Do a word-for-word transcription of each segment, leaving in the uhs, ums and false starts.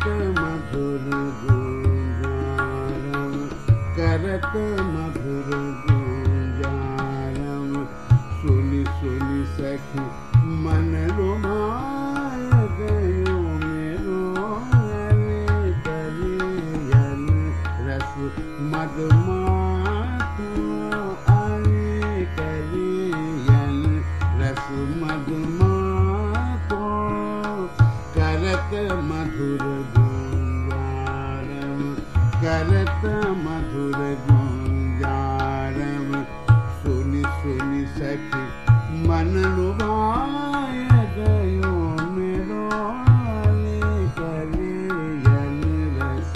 मधुर गुंजारम करत मधुर गुंजारम सुनि सुनि सखी मन लुभाय गयो मेरो अरे कलियन रस मधुमातो अरे कलियन रस मधुमातो करत मधुर गुंजारम करत मधुर गुंजारम सुनि सुनि सखी मन लुभाय गयो मेरो कलियन रस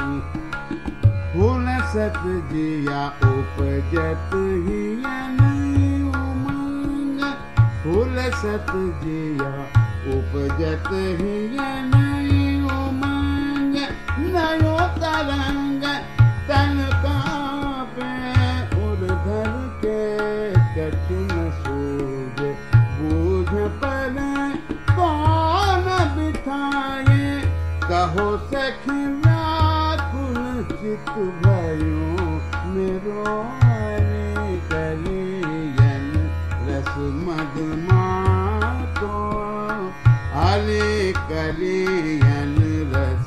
हुलसत जिया उपजत हियन उमंग हुलसत जिया उपजत हियन उमंग नयो तरंग तन कांपे उर्धर के कछु न सूझे बूझ पर कौन बिठाए कहो सखी व्याकुल चित भयो मेरो अरे कलियन रस मधुमातो अरे कलियन रस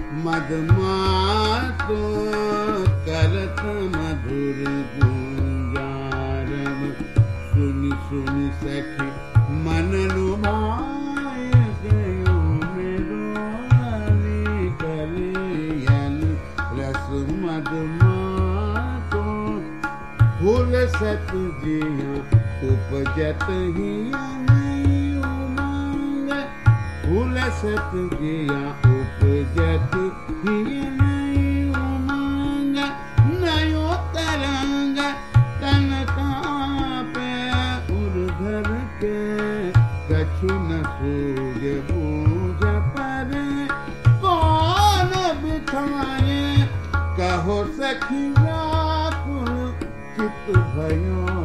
मधुमातो करत मधुर गुंजारम सुनि सुनि सखी मन लुभाय गयो मेरो अरे कलियन रस मधुमातो हुलसत जिया उपजत हियन उमंग हुलसत जिया उपजत हियन उमंग नयो तरंग तन कांपे उर्धर के कछु न सूझे बूझ पर कौन बिठाए कहो सखी व्याकुल चित भयो